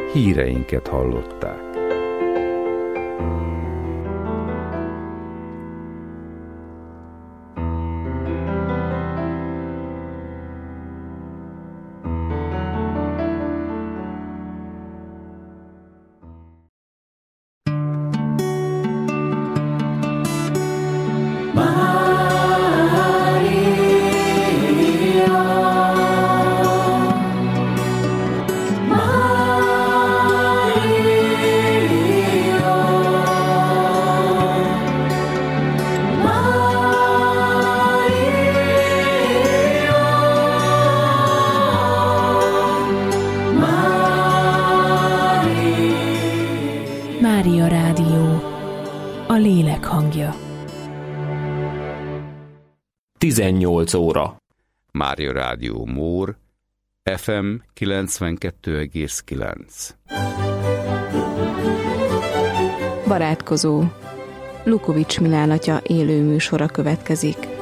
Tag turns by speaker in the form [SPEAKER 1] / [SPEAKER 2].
[SPEAKER 1] híreinket hallották.
[SPEAKER 2] Mária Rádió, a lélek hangja.
[SPEAKER 3] 18 óra.
[SPEAKER 1] Mária Rádió Mór, FM 92,9.
[SPEAKER 4] Barátkozó. Lukovics Milán atya élő műsora következik.